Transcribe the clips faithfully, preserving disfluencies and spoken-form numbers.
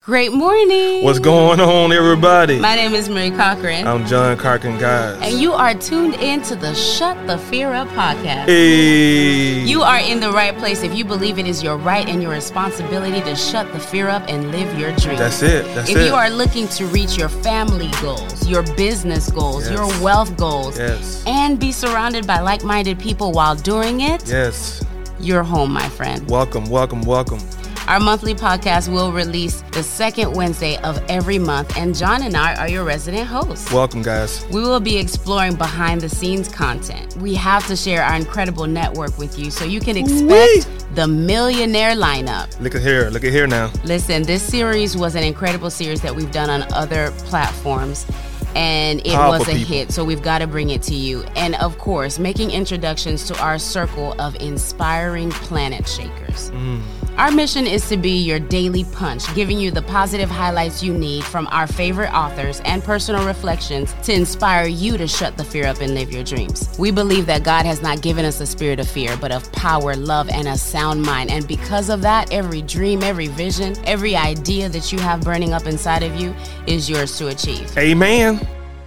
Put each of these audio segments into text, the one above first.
Great morning. What's going on, everybody? My name is Marie Cochran. I'm John Cochran, guys. And you are tuned in to the Shut the Fear Up podcast. Hey. You are in the right place if you believe it is your right and your responsibility to shut the fear up and live your dreams. That's it. That's if it. you are looking to reach your family goals, your business goals, Yes. your wealth goals, Yes. and be surrounded by like-minded people while doing it, Yes. you're home, my friend. Welcome, welcome, welcome. Our monthly podcast will release the second Wednesday of every month, and John and I are your resident hosts. Welcome, guys. We will be exploring behind-the-scenes content. We have to share our incredible network with you so you can expect Wee. the millionaire lineup. Look at here. Look at here now. Listen, this series was an incredible series that we've done on other platforms, and it Powerful was a people. hit, so we've got to bring it to you. And of course, making introductions to our circle of inspiring planet shakers. Mm. Our mission is to be your daily punch, giving you the positive highlights you need from our favorite authors and personal reflections to inspire you to shut the fear up and live your dreams. We believe that God has not given us a spirit of fear, but of power, love, and a sound mind. And because of that, every dream, every vision, every idea that you have burning up inside of you is yours to achieve. Amen.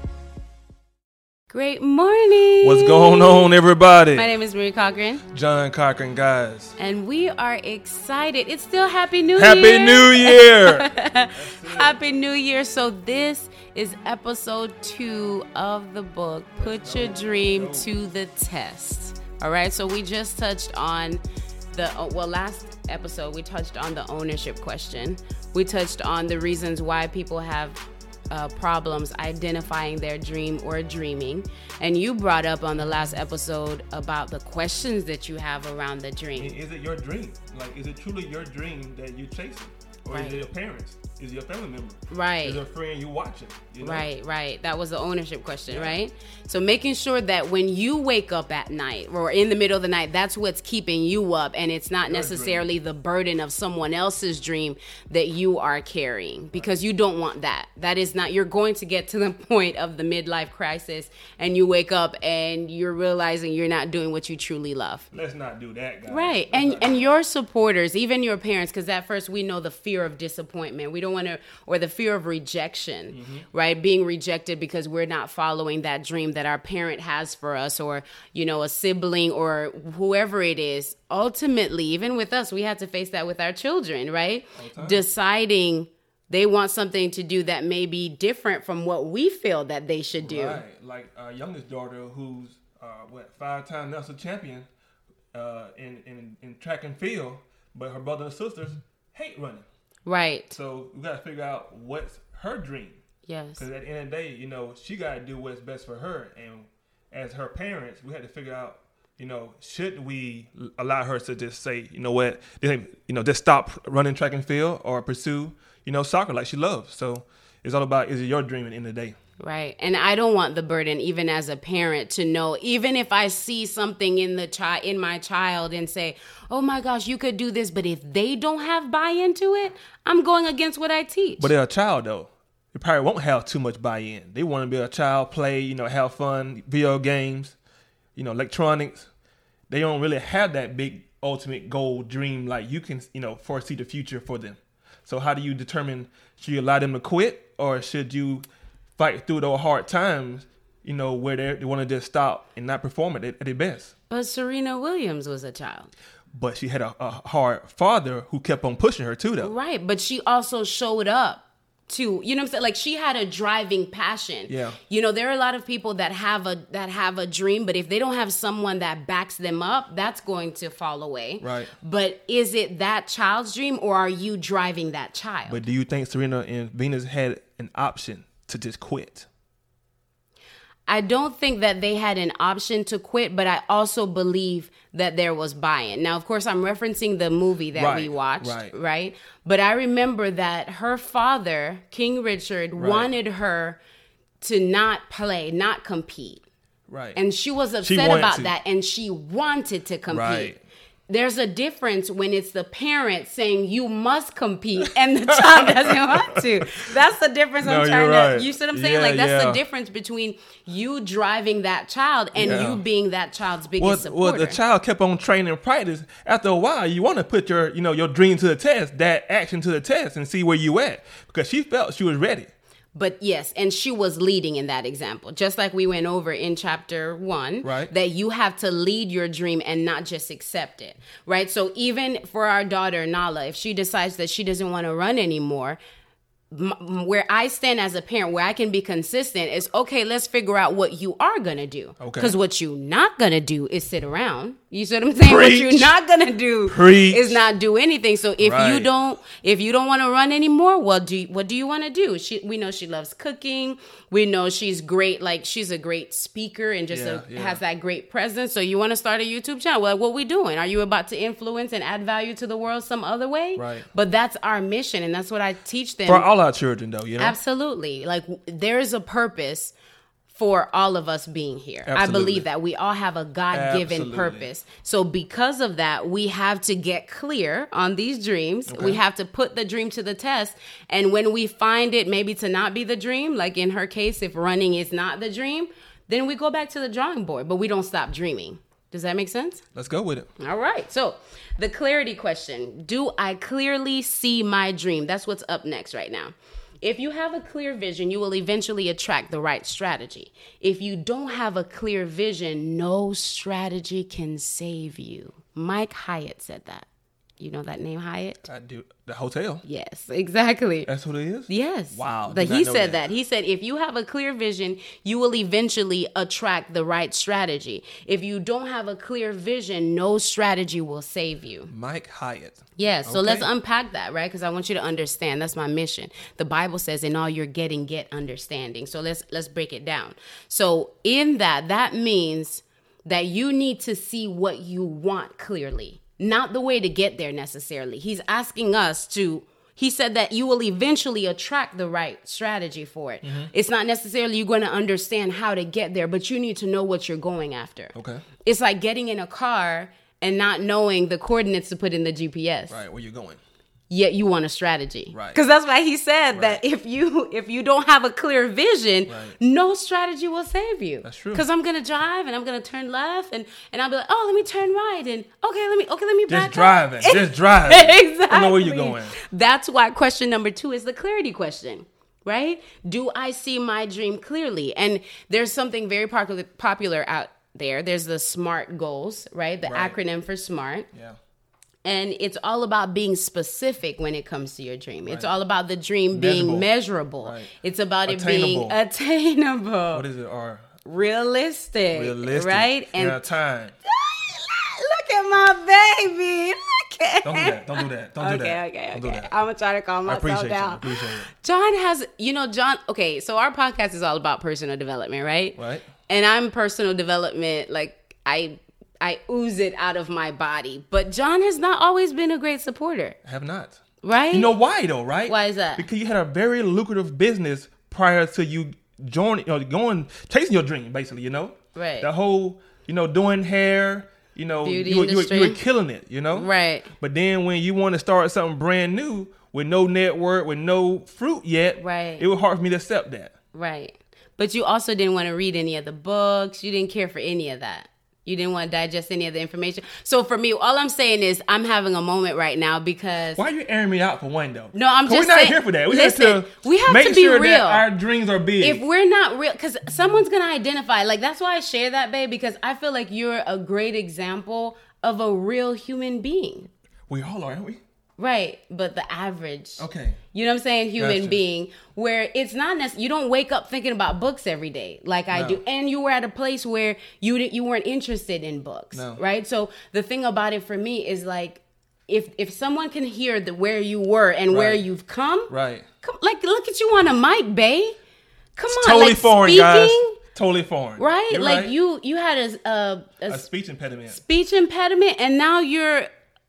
Great morning. What's going on, everybody? My name is Marie Cochran. John Cochran, guys. And we are excited. It's still Happy New Happy Year. New Year. Happy New Year. So this is episode two of the book, Put Your Dream to the Test. All right. So we just touched on the, well, last episode, we touched on the ownership question. We touched on the reasons why people have Uh, problems identifying their dream or dreaming. And you brought up on the last episode about the questions that you have around the dream. Is it your dream? Like, is it truly your dream that you're chasing? Or Right. is it your parents? Is it your family member? Right. Is it a friend you watching? You know? Right, right. That was the ownership question, Yeah. right? So making sure that when you wake up at night or in the middle of the night, that's what's keeping you up, and it's not Your necessarily the burden of someone else's dream that you are carrying, because you don't want that. That is not, you're going to get to the point of the midlife crisis and you wake up and you're realizing you're not doing what you truly love. Let's not do that, guys. Right. Let's And not and do your supporters, even your parents, because at first we know the fear of disappointment. We don't want to, or the fear of rejection, Mm-hmm. right? Being rejected because we're not following that dream that our parent has for us, or, you know, a sibling or whoever it is. Ultimately, even with us, we have to face that with our children, right? Deciding they want something to do that may be different from what we feel that they should do. Right. Like our youngest daughter, who's uh, what five-time national champion uh, in, in in track and field, but her brother and sisters hate running. Right. So we got to figure out what's her dream. Yes. Because at the end of the day, you know, she got to do what's best for her. And as her parents, we had to figure out, you know, should we allow her to just say, you know what, you know, just stop running track and field or pursue, you know, soccer like she loves. So it's all about, is it your dream at the end of the day? Right. And I don't want the burden, even as a parent, to know, even if I see something in the child, in my child and say, oh my gosh, you could do this. But if they don't have buy-in to it, I'm going against what I teach. But they're a child though. They probably won't have too much buy-in. They want to be a child, play, you know, have fun, video games, you know, electronics. They don't really have that big ultimate goal dream like you can, you know, foresee the future for them. So how do you determine, should you allow them to quit, or should you fight through those hard times, you know, where they want to just stop and not perform at, at their best? But Serena Williams was a child. But she had a, a hard father who kept on pushing her too, though. Right. But she also showed up to, you know what I'm saying? Like, she had a driving passion. Yeah. You know, there are a lot of people that have a that have a dream, but if they don't have someone that backs them up, that's going to fall away. Right. But is it that child's dream, or are you driving that child? But do you think Serena and Venus had an option to just quit? I don't think that they had an option to quit, but I also believe that there was buy-in. Now, of course, I'm referencing the movie that Right, we watched, right. right? But I remember that her father, King Richard, Right. wanted her to not play, not compete. Right. And she was She upset wanted about to. that, and she wanted to compete. Right. there's a difference when it's the parent saying you must compete and the child doesn't want to. That's the difference I'm No, trying you're to, right. you see what I'm saying? Yeah, like, that's yeah. the difference between you driving that child and Yeah. you being that child's biggest Well, supporter. well, the child kept on training and practice. After a while, you want to put your, you know, your dream to the test, that action to the test, and see where you at, because she felt she was ready. But yes, and she was leading in that example. Just like we went over in chapter one, Right. that you have to lead your dream and not just accept it, right? So even for our daughter, Nala, if she decides that she doesn't want to run anymore, m- where I stand as a parent, where I can be consistent is, okay, let's figure out what you are going to do. Okay. Because what you're not going to do is sit around. You see what I'm saying? What Preach. you're not going to do Preach. is not do anything. So if you Right. don't, if you don't want to run anymore, well, do you, what do you want to do? She, we know she loves cooking. We know she's great. Like, she's a great speaker and just Yeah, a, yeah. has that great presence. So you want to start a YouTube channel. Well, what we doing? Are you about to influence and add value to the world some other way? Right. But that's our mission. And that's what I teach them. For all our children, though, you know? Absolutely. Like, w- there is a purpose for all of us being here. I Absolutely. believe that we all have a God-given Absolutely. purpose. So because of that, we have to get clear on these dreams. Okay. We have to put the dream to the test. And when we find it maybe to not be the dream, like in her case, if running is not the dream, then we go back to the drawing board, but we don't stop dreaming. Does that make sense? Let's go with it. All right. So the clarity question, do I clearly see my dream? That's what's up next right now. If you have a clear vision, you will eventually attract the right strategy. If you don't have a clear vision, no strategy can save you. Mike Hyatt said that. You know that name, Hyatt? I do. The hotel. Yes, exactly. That's what it is? Yes. Wow, That did not he know said that. that. He said if you have a clear vision, you will eventually attract the right strategy. If you don't have a clear vision, no strategy will save you. Mike Hyatt. Yeah, so Okay. let's unpack that, right? Because I want you to understand. That's my mission. The Bible says, "In all you're getting, get understanding." So let's let's break it down. So in that, that means that you need to see what you want clearly, not the way to get there necessarily. He's asking us to. He said that you will eventually attract the right strategy for it. Mm-hmm. It's not necessarily you're going to understand how to get there, but you need to know what you're going after. Okay. It's like getting in a car and not knowing the coordinates to put in the G P S. Right, where you going? Yet you want a strategy. Right. Because that's why he said Right. that if you if you don't have a clear vision, Right. no strategy will save you. That's true. Because I'm gonna drive and I'm gonna turn left and, and I'll be like, oh, let me turn right and okay, let me okay, let me back Just driving. up. Just driving. Exactly. I know where you're going. That's why question number two is the clarity question, right? Do I see my dream clearly? And there's something very popular popular out there. There's the SMART goals, right? The Right. acronym for SMART. Yeah. And it's all about being specific when it comes to your dream. It's all about the dream being Measurable. measurable. Right. It's about it being Attainable. attainable, What is it? Or realistic, realistic. right? And yeah, time. look at my baby. Look at Don't do that. Don't do that. Don't do okay, that. okay, Don't do okay. that. I'm gonna try to calm I myself appreciate you. down. I appreciate it. John has, you know, John. Okay, so our podcast is all about personal development, right? Right. And I'm personal development. Like I, I ooze it out of my body. But John has not always been a great supporter, I have not. right? You know why though, right? Why is that? Because you had a very lucrative business prior to you joining, you know, going chasing your dream, basically. You know, Right. The whole, you know, doing hair, you know, Beauty you, were- you, were- you were industry. killing it. You know, Right. But then when you want to start something brand new with no network, with no fruit yet, Right. it was hard for me to accept that. Right. But you also didn't want to read any of the books. You didn't care for any of that. You didn't want to digest any of the information. So for me, all I'm saying is I'm having a moment right now because Why are you airing me out for one though? No, I'm 'Cause just we're not saying- here for that. We listen, here to we have make to be sure real. that our dreams are big. if we're not real, because someone's going to identify. Like, that's why I share that, babe, because I feel like you're a great example of a real human being. we all are, aren't we? Right. But the average. Okay. You know what I'm saying? Human Gotcha. being, where it's not necessarily, you don't wake up thinking about books every day like I No. do. And you were at a place where you di- you weren't interested in books, No. right? So the thing about it for me is like, if if someone can hear the where you were and where Right. you've come, Right. come, like look at you on a mic, babe. Come on, Totally like foreign, speaking, guys. Totally foreign. right? You're like right. you you had a, a, a a speech impediment. speech impediment, and now you're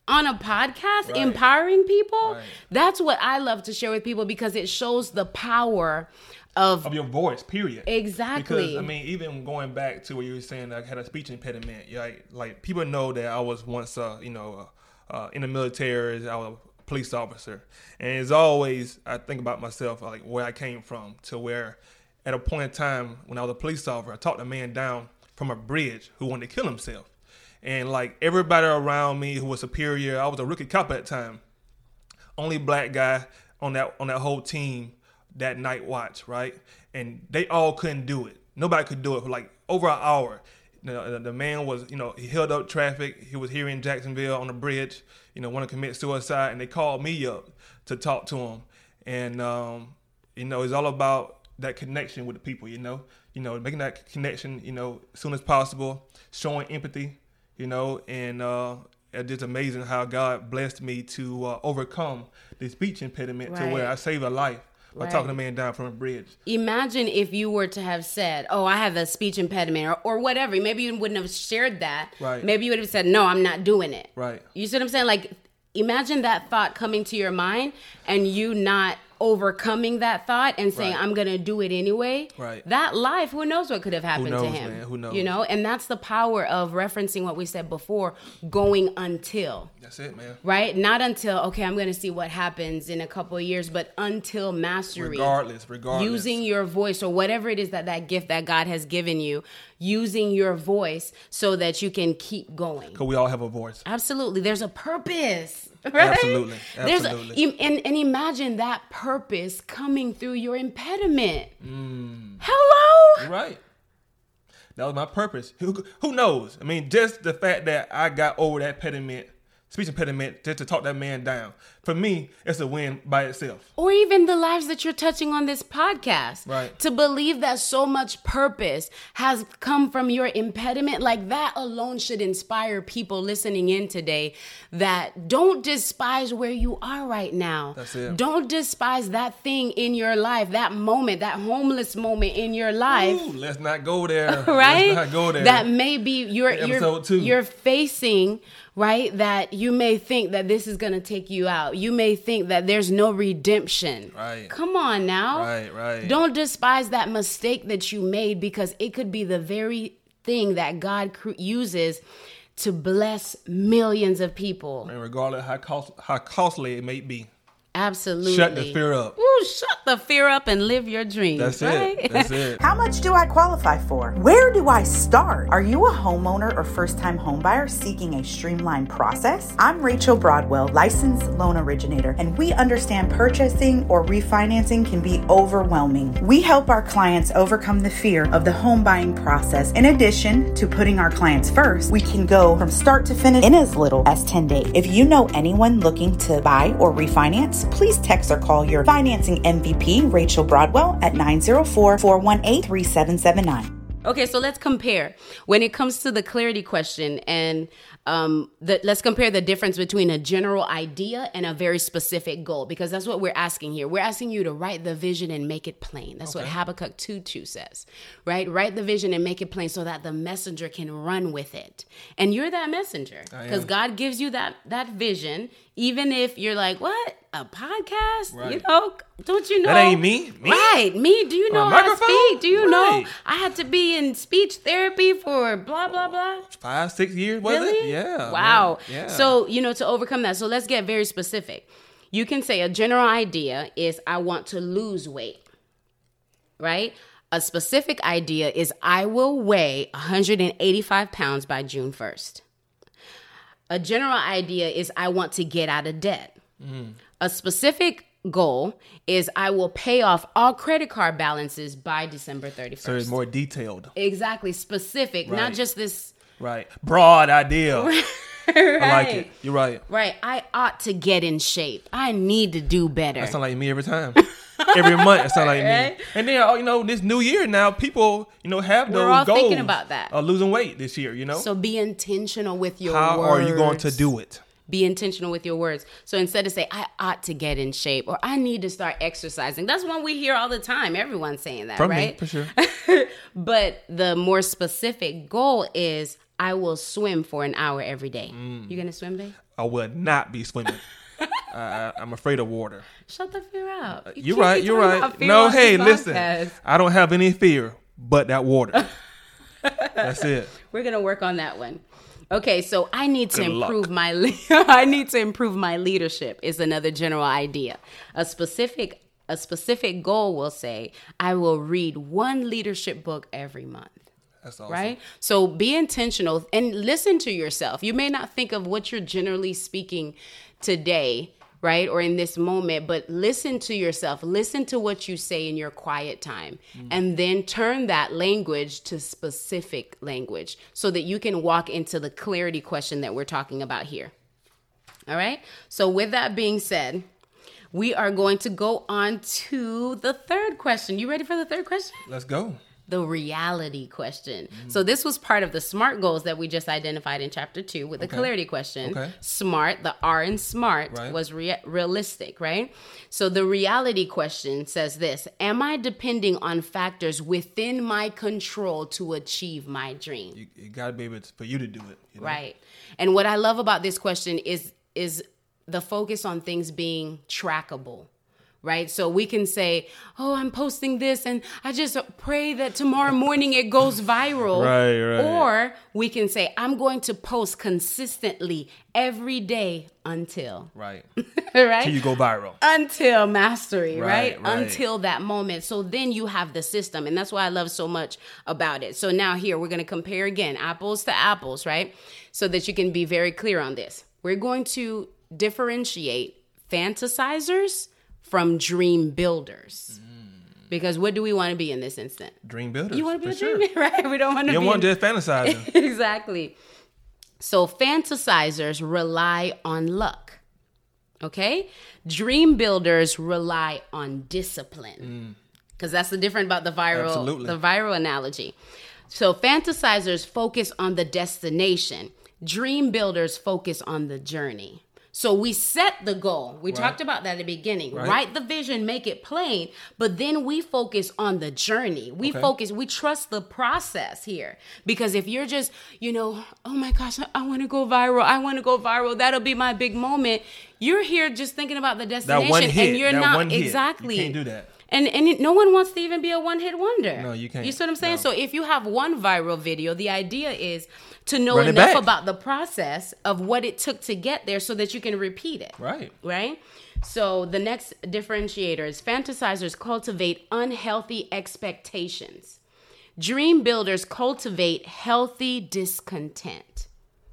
on a podcast, Right. empowering people. Right. That's what I love to share with people because it shows the power of, Of your voice, period. Exactly. Because I mean, even going back to where you were saying I had a speech impediment, like like people know that I was once, uh, you know, uh, uh, in the military. I was a police officer, and it's always I think about myself like where I came from to where, at a point in time when I was a police officer, I talked a man down from a bridge who wanted to kill himself, and like everybody around me who was superior, I was a rookie cop at the time, only black guy on that on that whole team. That night watch, right? And they all couldn't do it. Nobody could do it for like over an hour. The, the man was, you know, he held up traffic. He was here in Jacksonville on the bridge, you know, want to commit suicide. And they called me up to talk to him. And, um, you know, it's all about that connection with the people, you know, you know, making that connection, you know, as soon as possible, showing empathy, you know, and uh, it's just amazing how God blessed me to uh, overcome the speech impediment Right. to where I saved a life. By Right. talking a man down from a bridge. Imagine if you were to have said, oh, I have a speech impediment or, or whatever. Maybe you wouldn't have shared that. Right. Maybe you would have said, no, I'm not doing it. Right. You see what I'm saying? Like, imagine that thought coming to your mind and you not overcoming that thought and saying, Right. I'm going to do it anyway. Right. That life, who knows what could have happened knows, to him. man? Who knows? You know, and that's the power of referencing what we said before, going until. That's it, man. Right? Not until, okay, I'm going to see what happens in a couple of years, but until mastery. Regardless, regardless. Using your voice or whatever it is that that gift that God has given you, using your voice so that you can keep going. Because we all have a voice. Absolutely. There's a purpose. Right? Absolutely. There's Absolutely. A, and, and imagine that purpose coming through your impediment. Mm. Hello? You're right. That was my purpose. Who, who knows? I mean, just the fact that I got over that impediment, speech impediment, just to talk that man down. For me, it's a win by itself. Or even the lives that you're touching on this podcast. Right. To believe that so much purpose has come from your impediment, like that alone should inspire people listening in today that don't despise where you are right now. That's it. Don't despise that thing in your life, that moment, that homeless moment in your life. Ooh, let's not go there. Right? Let's not go there. That maybe you're you're, Episode two. you're facing, right? That you may think that this is going to take you out. You may think that there's no redemption. Right. Come on now. Right, right. Don't despise that mistake that you made because it could be the very thing that God cr- uses to bless millions of people. And regardless how cost, how costly it may be. Absolutely. Shut the fear up. Ooh, shut the fear up and live your dreams. That's right? it. That's it. How much do I qualify for? Where do I start? Are you a homeowner or first-time homebuyer seeking a streamlined process? I'm Rachel Broadwell, licensed loan originator, and we understand purchasing or refinancing can be overwhelming. We help our clients overcome the fear of the home buying process. In addition to putting our clients first, we can go from start to finish in as little as ten days. If you know anyone looking to buy or refinance, please text or call your financing M V P, Rachel Broadwell, at nine zero four, four one eight, three seven seven nine. Okay, so let's compare. When it comes to the clarity question, and um, the, let's compare the difference between a general idea and a very specific goal, because that's what we're asking here. We're asking you to write the vision and make it plain. That's okay. What Habakkuk two two says, right? Write the vision and make it plain so that the messenger can run with it. And you're that messenger because God gives you that that vision, even if you're like, what? A podcast? Right. You know, don't you know? That ain't me. me. Right. Me. Do you know how to speak? Do you right. know I had to be in speech therapy for blah, blah, blah? Five, six years, was Really? it? Yeah. Wow. Yeah. So, you know, to overcome that, so let's get very specific. You can say a general idea is I want to lose weight, right? A specific idea is I will weigh one hundred eighty-five pounds by June first. A general idea is I want to get out of debt. Mm. A specific goal is I will pay off all credit card balances by December thirty-first. So it's more detailed. Exactly. Specific, right. not just this. Right. Broad idea. Right. I like it. You're right. Right. I ought to get in shape. I need to do better. That sounds like me every time. Every month, it sounds like right? me. And then, you know, this new year now, people, you know, have We're those all goals. thinking about that. Of losing weight this year, you know. So be intentional with your How words. How are you going to do it? Be intentional with your words. So instead of say, I ought to get in shape or I need to start exercising. That's one we hear all the time. Everyone's saying that, From right? me, for sure. But the more specific goal is I will swim for an hour every day. Mm. You gonna swim, babe? I will not be swimming. I, I'm afraid of water. Shut the fear out. You you're right. You're right. No, hey, listen. I don't have any fear but that water. That's it. We're gonna work on that one. Okay, so I need to Good improve luck. my le- I need to improve my leadership is another general idea. A specific a specific goal will say I will read one leadership book every month. That's awesome. Right? So be intentional and listen to yourself. You may not think of what you're generally speaking today, right? Or in this moment, but listen to yourself. Listen to what you say in your quiet time mm. and then turn that language to specific language so that you can walk into the clarity question that we're talking about here. All right? So with that being said, we are going to go on to the third question. You ready for the third question? Let's go. The reality question. Mm. So this was part of the SMART goals that we just identified in chapter two with the okay. clarity question. Okay. SMART, the R in SMART right. was rea- realistic, right? So the reality question says this: am I depending on factors within my control to achieve my dream? You, you got to be able to, for you to do it. You know? Right. And what I love about this question is is the focus on things being trackable. Right? So we can say, oh, I'm posting this and I just pray that tomorrow morning it goes viral. Right, right. Or we can say, I'm going to post consistently every day until. Right. Right? Till you go viral. Until mastery, right, right? Right. Until that moment. So then you have the system. And that's why I love so much about it. So now here, we're going to compare again, apples to apples, right? So that you can be very clear on this. We're going to differentiate fantasizers from dream builders. Mm. Because what do we want to be in this instant? Dream builders. You want to be a sure. dream, right? We don't want to you be. You want in... just fantasizing. Exactly. So fantasizers rely on luck. Okay? Dream builders rely on discipline. Because mm. that's the difference about the viral, Absolutely. the viral analogy. So fantasizers focus on the destination. Dream builders focus on the journey. So we set the goal. We right. talked about that at the beginning. Right. Write the vision, make it plain, but then we focus on the journey. We okay. focus, we trust the process here. Because if you're just, you know, oh my gosh, I, I want to go viral. I want to go viral. That'll be my big moment. You're here just thinking about the destination. That one hit, and you're that not one hit. exactly. You can't do that. And and it, no one wants to even be a one-hit wonder. No, you can't. You see what I'm saying? No. So if you have one viral video, the idea is to know Run enough back. about the process of what it took to get there so that you can repeat it. Right. Right? So the next differentiator is fantasizers cultivate unhealthy expectations. Dream builders cultivate healthy discontent.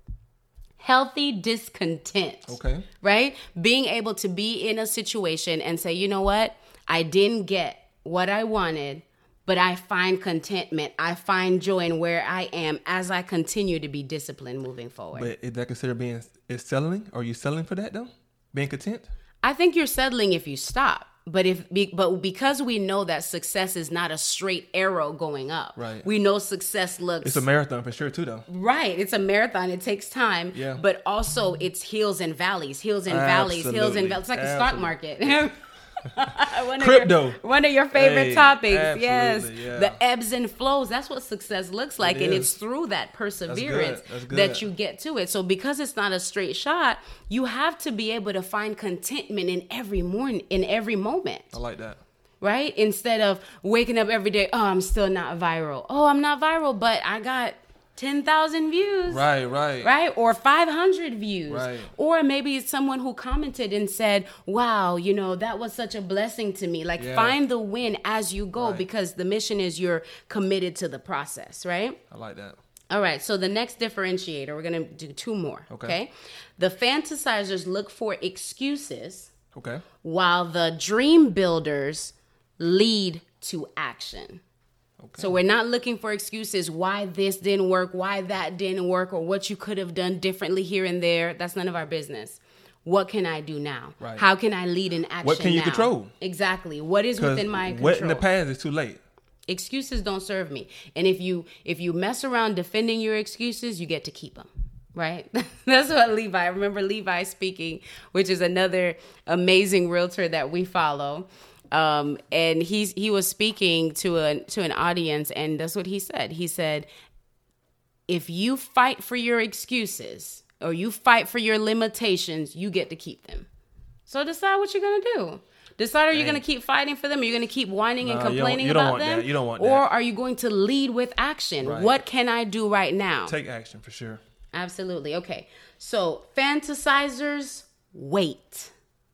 Healthy discontent. Okay. Right? Being able to be in a situation and say, you know what? I didn't get what I wanted, but I find contentment. I find joy in where I am as I continue to be disciplined moving forward. But is that considered being is selling? Are you selling for that though? Being content? I think you're settling if you stop. But if but because we know that success is not a straight arrow going up. Right. We know success looks It's a marathon for sure too though. Right. It's a marathon. It takes time. Yeah. But also it's hills and valleys, hills and valleys, Absolutely. hills and valleys. It's like the stock Absolutely. market. one Crypto. Of your, one of your favorite Hey, topics. Yes. yeah. The ebbs and flows. That's what success looks like. It and is. it's through that perseverance That's good. That's that good. you get to it. So because it's not a straight shot, you have to be able to find contentment in every morning, in every moment. I like that. Right? Instead of waking up every day, oh, I'm still not viral. Oh, I'm not viral, but I got ten thousand views. Right, right. Right? Or five hundred views. Right. Or maybe it's someone who commented and said, wow, you know, that was such a blessing to me. Like, Yeah. find the win as you go Right. because the mission is you're committed to the process, right? I like that. All right, so the next differentiator, we're going to do two more, okay. Okay. The fantasizers look for excuses Okay. while the dream builders lead to action. Okay. So we're not looking for excuses why this didn't work, why that didn't work, or what you could have done differently here and there. That's none of our business. What can I do now? Right. How can I lead in action? What can you now? control? Exactly. What is 'Cause within my control? what in the past is too late. Excuses don't serve me. And if you if you mess around defending your excuses, you get to keep them. Right? That's what Levi, I remember Levi speaking, which is another amazing realtor that we follow. Um, and he's, he was speaking to a, to an audience, and that's what he said. He said, if you fight for your excuses or you fight for your limitations, you get to keep them. So decide what you're going to do. Decide, are you going to keep fighting for them? Are you going to keep whining and Nah, you don't- complaining you don't about want them? that. You don't want Or that. are you going to lead with action? Right. What can I do right now? Take action for sure. Absolutely. Okay. So fantasizers wait.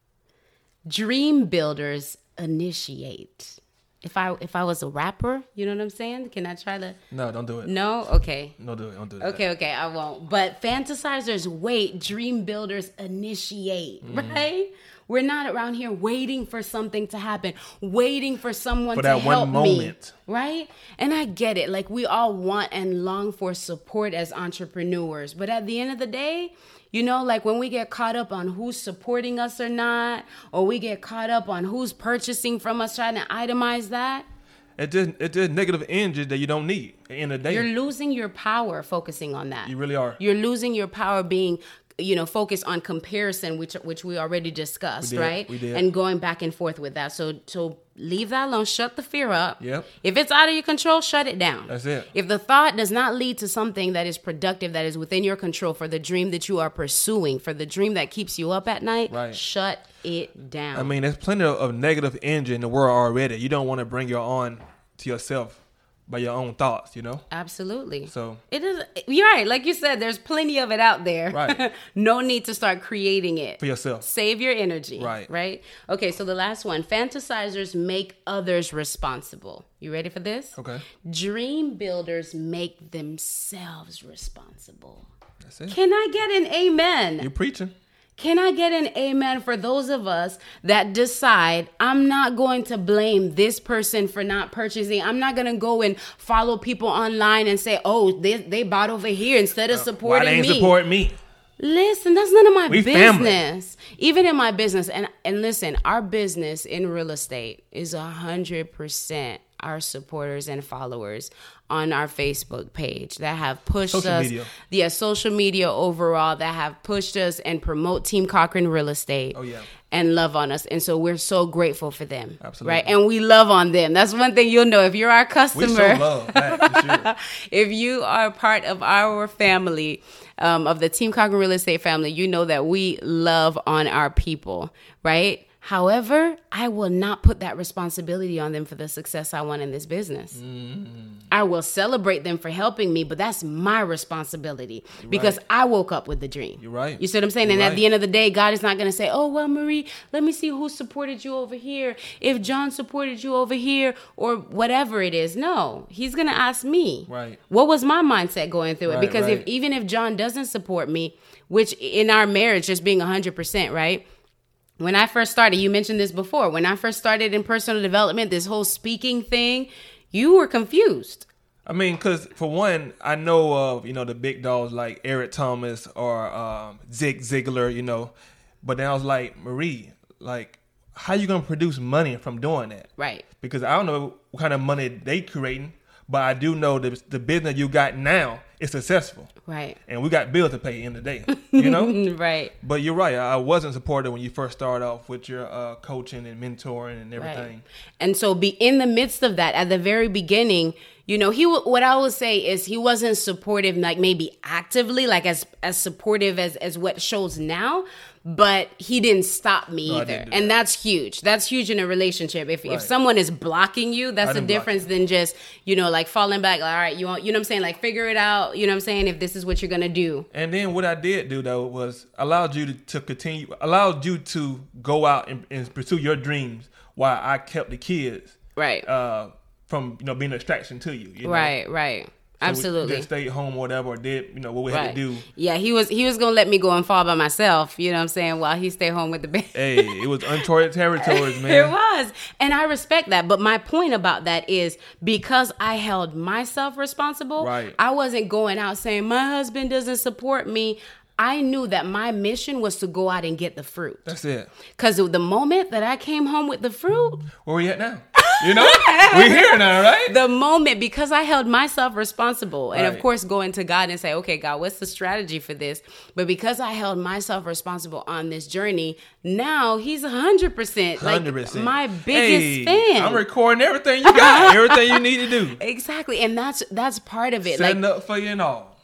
Dream builders initiate. If I if I was a rapper, you know what I'm saying? Can I try to? No, don't do it. No? Okay. No, do it. Don't do that. Okay, okay, I won't. But fantasizers wait, dream builders initiate, Mm-hmm. right? We're not around here waiting for something to happen, waiting for someone For to that one help moment. me, right? And I get it. Like, we all want and long for support as entrepreneurs. But at the end of the day, you know, like when we get caught up on who's supporting us or not, or we get caught up on who's purchasing from us, trying to itemize that, It just it just negative energy that you don't need at the end of the day. you're losing your power focusing on that. You really are. You're losing your power being, you know, focused on comparison, which which we already discussed, We did, right? we did. And going back and forth with that. So so leave that alone. Shut the fear up. Yep. If it's out of your control, shut it down. That's it. If the thought does not lead to something that is productive, that is within your control for the dream that you are pursuing, for the dream that keeps you up at night, Right. shut it down. I mean, there's plenty of, of negative energy in the world already. You don't want to bring your on to yourself by your own thoughts, you know? Absolutely. So it is. You're right. Like you said, there's plenty of it out there. Right. No need to start creating it for yourself. Save your energy. Right. Right. Okay. So the last one: fantasizers make others responsible. You ready for this? Okay. Dream builders make themselves responsible. That's it. Can I get an amen? You're preaching. Can I get an amen for those of us that decide I'm not going to blame this person for not purchasing? I'm not going to go and follow people online and say, oh, they, they bought over here instead of supporting Why they ain't me. support me? Listen, that's none of my We business. Even in my business, and and listen, our business in real estate is a hundred percent our supporters and followers on our Facebook page that have pushed Social us, media. yeah, social media overall that have pushed us and promote Team Cochran Real Estate. Oh, yeah. And love on us. And so we're so grateful for them. Absolutely. Right. And we love on them. That's one thing you'll know if you're our customer. We so love that, for sure. If you are part of our family, um, of the Team Cochran Real Estate family, you know that we love on our people, right? However, I will not put that responsibility on them for the success I want in this business. Mm. I will celebrate them for helping me, but that's my responsibility You're because right. I woke up with the dream. You're right. You see what I'm saying? You're and right. At the end of the day, God is not going to say, oh, well, Marie, let me see who supported you over here. If John supported you over here or whatever it is. No, he's going to ask me. Right. What was my mindset going through it? Right, Because right. if even if John doesn't support me, which in our marriage, just being one hundred percent, right? When I first started, you mentioned this before, when I first started in personal development, this whole speaking thing, you were confused. I mean, because for one, I know of, you know, the big dogs like Eric Thomas or um, Zig Ziglar, you know. But then I was like, Marie, like, how you going to produce money from doing that? Right. Because I don't know what kind of money they creating, but I do know that the business you got now is successful. Right. And we got bills to pay in the day, you know? Right. But you're right. I wasn't supported when you first started off with your uh, coaching and mentoring and everything. Right. And so be in the midst of that, at the very beginning, you know, he what I would say is he wasn't supportive, like maybe actively, like as as supportive as, as what shows now, but he didn't stop me No, I either. didn't do And that. that's huge. That's huge in a relationship. If Right. if someone is blocking you, I that's a didn't block difference than just, you know, like falling back, like, all right, you want, you know what I'm saying? Like figure it out, you know what I'm saying? If this is what you're gonna do. And then what I did do though was allowed you to, to continue, allowed you to go out and, and pursue your dreams while I kept the kids Right. uh, from you know being a distraction to you. you know? Right, right. So we Absolutely. just stayed home or whatever, or did you know what we Right. had to do. Yeah, he was he was gonna let me go and fall by myself, you know what I'm saying, while he stayed home with the baby. Hey, it was uncharted territories, It man. was. And I respect that. But my point about that is because I held myself responsible, Right. I wasn't going out saying my husband doesn't support me. I knew that my mission was to go out and get the fruit. That's it. Because the moment that I came home with the fruit, Where we at now? You know, we here now, right? the moment, because I held myself responsible, and of Right. course going to God and say, okay, God, what's the strategy for this? But because I held myself responsible on this journey, now he's one hundred percent like Hundred percent. my biggest hey, fan. I'm recording everything you got, everything you need to do, Exactly. And that's that's part of it. setting Like up for you and all.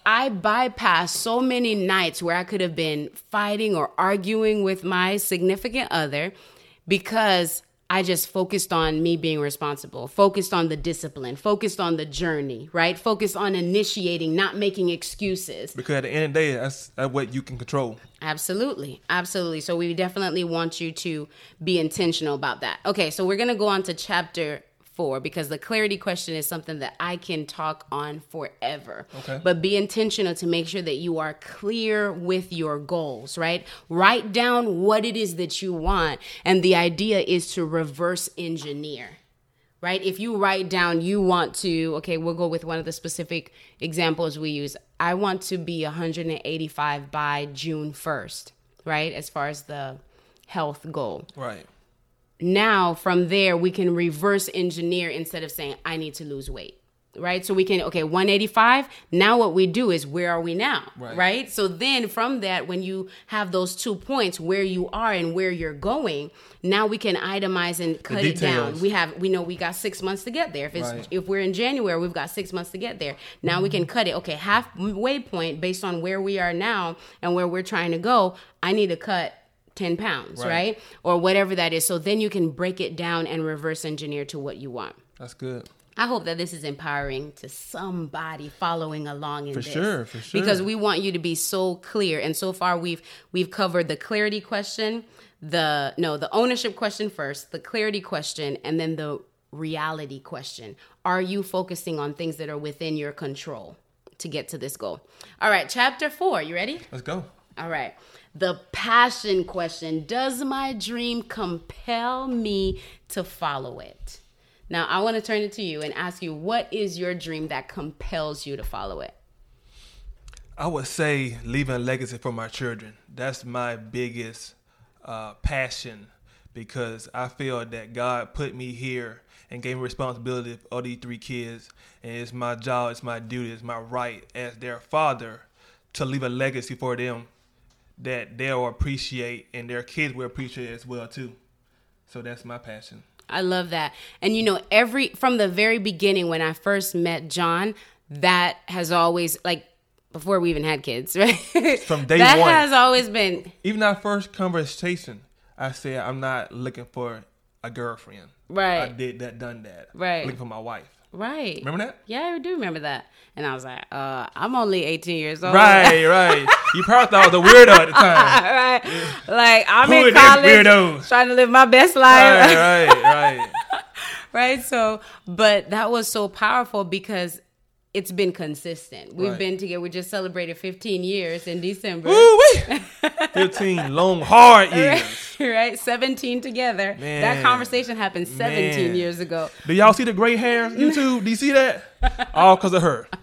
I bypassed so many nights where I could have been fighting or arguing with my significant other because I just focused on me being responsible, focused on the discipline, focused on the journey, right? Focused on initiating, not making excuses. Because at the end of the day, that's, that's what you can control. Absolutely. Absolutely. So we definitely want you to be intentional about that. Okay, so we're going to go on to chapter four because the clarity question is something that I can talk on forever. Okay. But be intentional to make sure that you are clear with your goals, right? Write down what it is that you want. And the idea is to reverse engineer, right? If you write down you want to, okay, we'll go with one of the specific examples we use. I want to be one hundred eighty-five by June first, right? As far as the health goal. Right. Now, from there, we can reverse engineer instead of saying, I need to lose weight, right? So we can, okay, one eighty-five. Now what we do is, where are we now, right? right? So then from that, when you have those two points, where you are and where you're going, now we can itemize and cut it down. We have, we know we got six months to get there. If it's, right. if we're in January, we've got six months to get there. Now mm-hmm. we can cut it. Okay, halfway point based on where we are now and where we're trying to go. I need to cut ten pounds, right. right? Or whatever that is. So then you can break it down and reverse engineer to what you want. That's good. I hope that this is empowering to somebody following along in for this. For sure, for sure. Because we want you to be so clear. And so far we've we've covered the clarity question, the no, the ownership question first, the clarity question, and then the reality question. Are you focusing on things that are within your control to get to this goal? All right, chapter four. You ready? Let's go. All right. The passion question. Does my dream compel me to follow it? Now, I want to turn it to you and ask you, what is your dream that compels you to follow it? I would say leaving a legacy for my children. That's my biggest uh, passion because I feel that God put me here and gave me responsibility for these three kids. And it's my job, it's my duty, it's my right as their father to leave a legacy for them that they'll appreciate and their kids will appreciate as well too. So that's my passion. I love that. And you know, every from the very beginning when I first met John, that has always, like, before we even had kids, right? From day that one. That has always been. Even our first conversation, I said, I'm not looking for a girlfriend. Right. I did that, done that. Right. Looking for my wife. Right. Remember that? Yeah, I do remember that. And I was like, uh, I'm only eighteen years old. Right, right. You probably thought I was a weirdo at the time. Right. Yeah. Like, I'm Who in college trying to live my best life. Right, right, right. Right. So, but that was so powerful because it's been consistent. We've right. been together. We just celebrated fifteen years in December. Woo-wee. fifteen long, hard years. Right, right? seventeen together. Man. That conversation happened seventeen Man. years ago. Do y'all see the gray hair on YouTube? Do you see that? All because of her.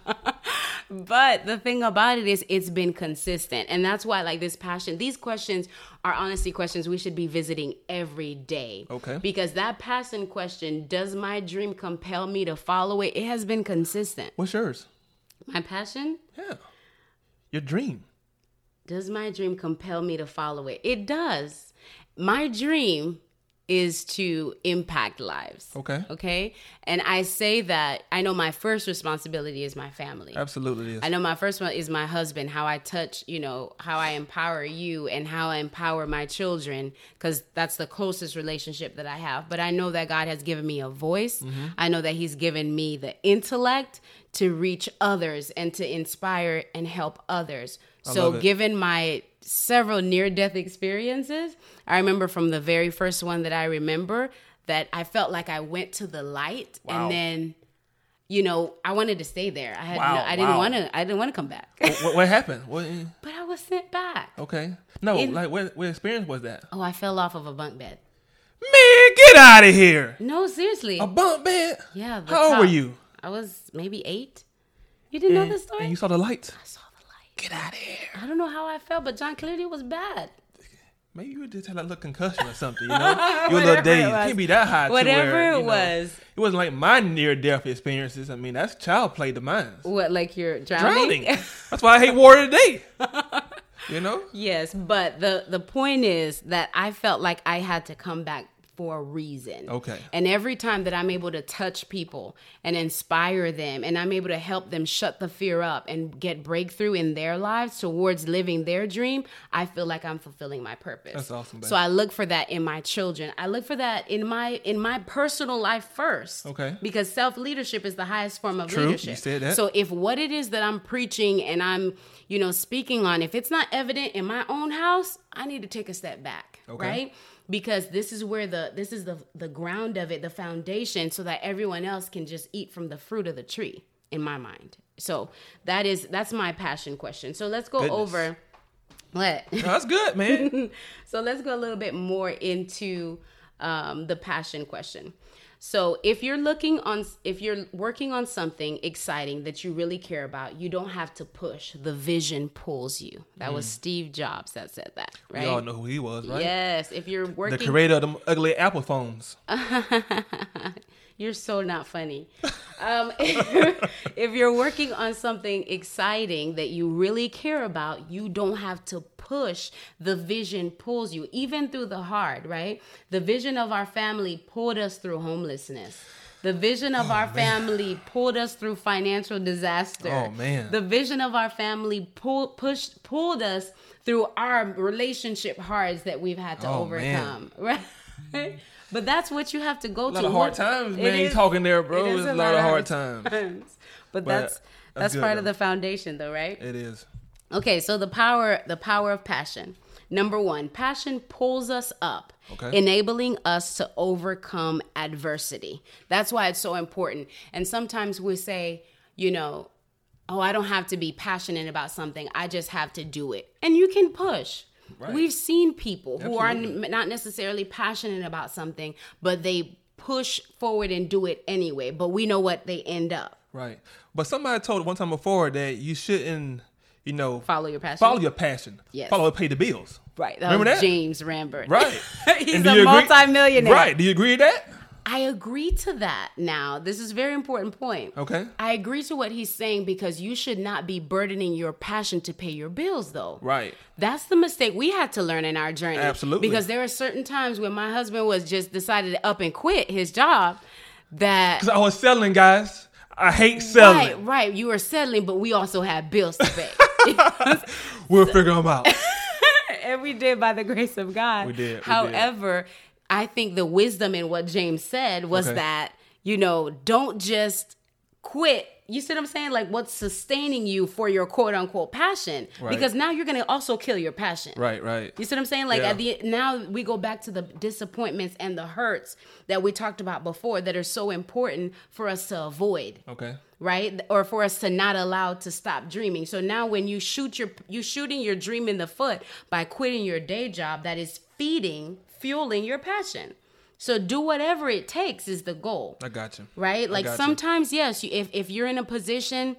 But the thing about it is it's been consistent. And that's why, like, this passion, these questions are honestly questions we should be visiting every day. Okay. Because that passion question, does my dream compel me to follow it? It has been consistent. What's yours? My passion? Yeah. Your dream. Does my dream compel me to follow it? It does. My dream is to impact lives. Okay. Okay. And I say that I know my first responsibility is my family. Absolutely is. I know my first one is my husband, how I touch, you know, how I empower you and how I empower my children, because that's the closest relationship that I have. But I know that God has given me a voice. Mm-hmm. I know that he's given me the intellect to reach others and to inspire and help others. I So given my several near-death experiences, I remember from the very first one that I remember that I felt like I went to the light. Wow. And then, you know, I wanted to stay there. I had wow, no, I didn't wow. want to I didn't want to come back. what, what happened? What? But I was sent back. Okay. No, In, like what, what experience was that? Oh, I fell off of a bunk bed. Man, get out of here. No, seriously. A bunk bed? Yeah. How old top. were you? I was maybe eight. You didn't and, know this story? And you saw the lights? I saw the light. Get out of here. I don't know how I felt, but John, clearly it was bad. Maybe you just had a little concussion or something, you know? You were a little dazed. It can't be that high. Whatever where, it you know, was. It wasn't like my near-death experiences. I mean, that's child play to mine. What, like you're drowning? Drowning. That's why I hate water today. You know? Yes, but the, the point is that I felt like I had to come back for a reason. Okay. And every time that I'm able to touch people and inspire them, and I'm able to help them shut the fear up and get breakthrough in their lives towards living their dream, I feel like I'm fulfilling my purpose. That's awesome, babe. So I look for that in my children. I look for that in my in my personal life first. Okay. Because self-leadership is the highest form of True. leadership. You said that. So if what it is that I'm preaching and I'm, you know, speaking on, if it's not evident in my own house, I need to take a step back, Okay. right? Because this is where the this is the the ground of it, the foundation, so that everyone else can just eat from the fruit of the tree, in my mind. So that is that's my passion question. So let's go Goodness. over what. No, that's good, man. So let's go a little bit more into um, the passion question. So if you're looking on, if you're working on something exciting that you really care about, you don't have to push. The vision pulls you. That was Steve Jobs that said that, right? We all know who he was, right? Yes. If you're working, The creator of them ugly Apple phones. You're so not funny. Um, if, if you're working on something exciting that you really care about, you don't have to push. The vision pulls you, even through the hard, right? The vision of our family pulled us through homelessness. The vision of Oh, our man. family pulled us through financial disaster. Oh, man. The vision of our family pulled pushed pulled us through our relationship hards that we've had to Oh, overcome, right? But that's what you have to go A lot to. of hard What- times, it man. You is- talking there, bro. it It's is a lot of hard times. But, But that's that's that's good, part of though. the foundation, though, right? It is. Okay, so the power the power of passion. Number one, passion pulls us up, Okay. enabling us to overcome adversity. That's why it's so important. And sometimes we say, you know, oh, I don't have to be passionate about something. I just have to do it. And you can push. Right. We've seen people who Absolutely. are n- not necessarily passionate about something, but they push forward and do it anyway. But we know what they end up. Right. But somebody told one time before that you shouldn't, you know, Follow your passion. follow your passion. Yes. Follow pay the bills. Right. That Remember was that? James Rambert. Right. He's And do a you agree- multimillionaire. Right. Do you agree with that? I agree to that now. This is a very important point. Okay. I agree to what he's saying because you should not be burdening your passion to pay your bills, though. Right. That's the mistake we had to learn in our journey. Absolutely. Because there are certain times when my husband was just decided to up and quit his job that... Because I was selling, guys. I hate selling. Right, right. You were settling, but we also had bills to pay. We'll figure them out. And we did by the grace of God. We did, we did. However, I think the wisdom in what James said was Okay. that, you know, don't just quit. You see what I'm saying? Like what's sustaining you for your quote unquote passion. Right. Because now you're going to also kill your passion. Right, right. You see what I'm saying? Like Yeah. at the now we go back to the disappointments and the hurts that we talked about before that are so important for us to avoid. Okay. Right? Or for us to not allow to stop dreaming. So now when you shoot your you shooting your dream in the foot by quitting your day job, that is feeding, fueling your passion. So do whatever it takes is the goal. I got you. Right? I Like got you. sometimes, yes, you, if, if you're in a position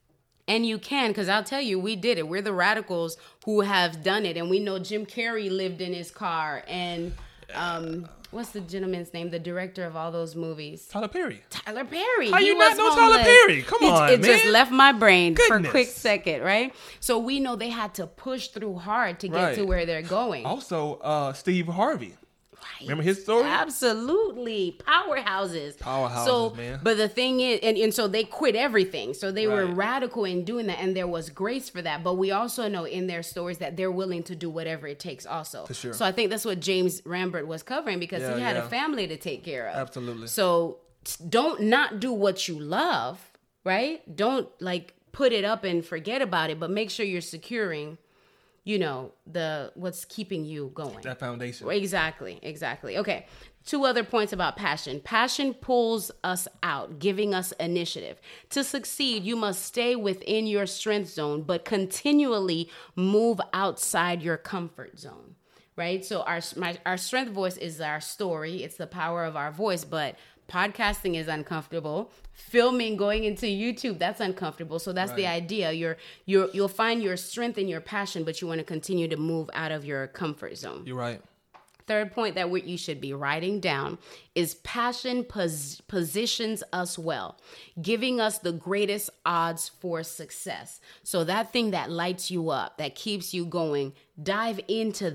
and you can, because I'll tell you, we did it. We're the radicals who have done it. And we know Jim Carrey lived in his car. And um, what's the gentleman's name? The director of all those movies. Tyler Perry. Tyler Perry. How He you not was know Tyler homeless. Perry? Come It- on, It just man. left my brain for a Goodness. quick second, right? So we know they had to push through hard to get Right. to where they're going. Also, uh, Steve Harvey. Right. Remember his story? Absolutely. Powerhouses. Powerhouses, so, man. But the thing is, and, and so they quit everything. So they were Right. radical in doing that, and there was grace for that. But we also know in their stories that they're willing to do whatever it takes also. For sure. So I think that's what James Rambert was covering because Yeah, he had yeah. a family to take care of. Absolutely. So t- don't not do what you love, right? Don't like put it up and forget about it, but make sure you're securing, you know, the what's keeping you going. That foundation. Exactly, exactly. Okay. Two other points about passion. Passion pulls us out, giving us initiative. To succeed, you must stay within your strength zone, but continually move outside your comfort zone, right? So our my, our strength voice is our story. It's the power of our voice, but podcasting is uncomfortable. Filming, going into YouTube, that's uncomfortable. So that's the Right. idea. You're you're you'll find your strength and your passion, but you want to continue to move out of your comfort zone. You're right. Third point that we, you should be writing down is passion pos- positions us well, giving us the greatest odds for success. So that thing that lights you up, that keeps you going, dive into that.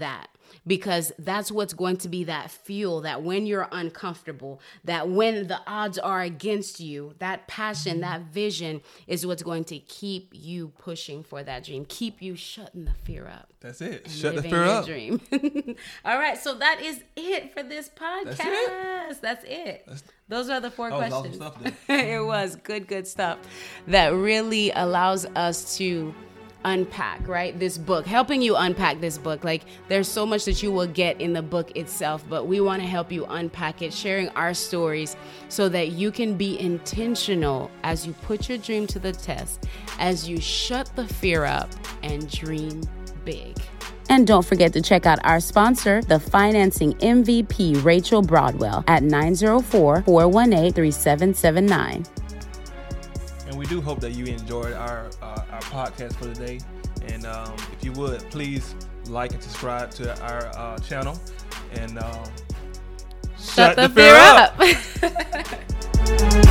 because that's what's going to be that fuel, that when you're uncomfortable, that when the odds are against you, that passion, that vision is what's going to keep you pushing for that dream, keep you shutting the fear up. That's it. and Shut the living fear your up. Dream. All right, so that is it for this podcast. That's it? That's it. That's- Those are the four That was questions. awesome stuff, then. It was good, good stuff that really allows us to unpack, right? This book, helping you unpack this book. Like, there's so much that you will get in the book itself, but we want to help you unpack it, sharing our stories so that you can be intentional as you put your dream to the test, as you shut the fear up and dream big. And don't forget to check out our sponsor, the financing M V P, Rachel Broadwell, at nine oh four, four one eight, three seven seven nine. And we do hope that you enjoyed our uh, our podcast for today. And um, if you would, please like and subscribe to our uh, channel. And um, Shut, the, fear, up.